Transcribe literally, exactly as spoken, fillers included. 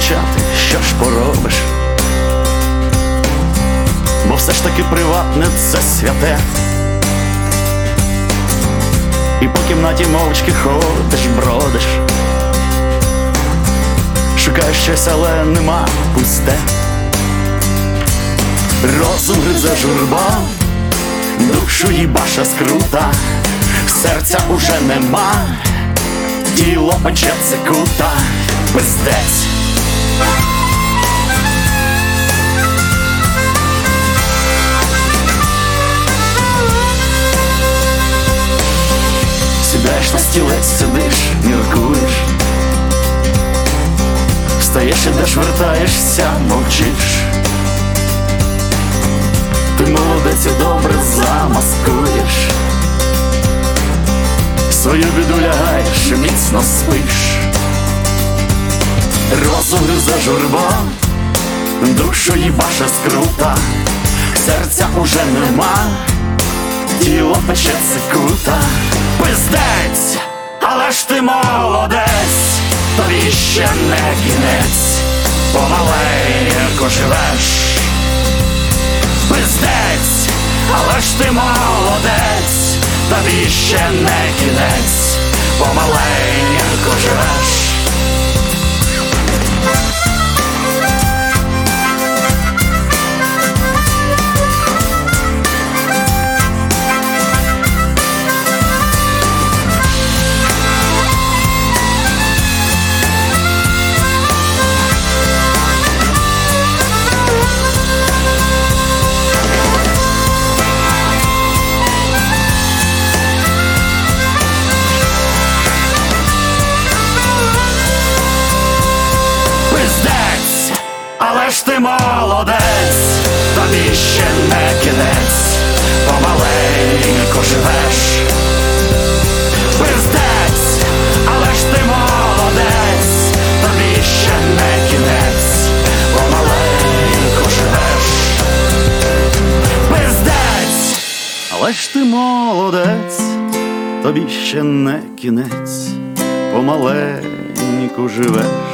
мовчати, що ж поробиш? Бо все ж таки приватне це святе. І по кімнаті мовчки ходиш, бродиш, шукаєш щось, але нема, пусте. Розум гризе журба, душу їбаша скрута, серця уже нема, тіло пече цикута, пиздець. Сідаєш на стілець, сидиш, міркуєш, встаєш, ідеш, вертаєшся, мовчиш. Ти молодець і добре замаскуєш, свою біду лягаєш, міцно спиш. Розум гризе журба, душу їбаше скрута, серця уже нема, тіло пече цикута, пиздець, але ж ти молодець, тобі ще не кінець, помаленьку живеш. Пиздець, але ж ти молодець, тобі ще не кінець, помаленьку живеш. Але ж ти молодець, тобі ще не кінець, помаленьку живеш. Пиздець, але ж ти молодець, тобі ще не кінець, помаленьку живеш. Пиздець, але ж ти молодець, тобі ще не кінець, помаленьку живеш.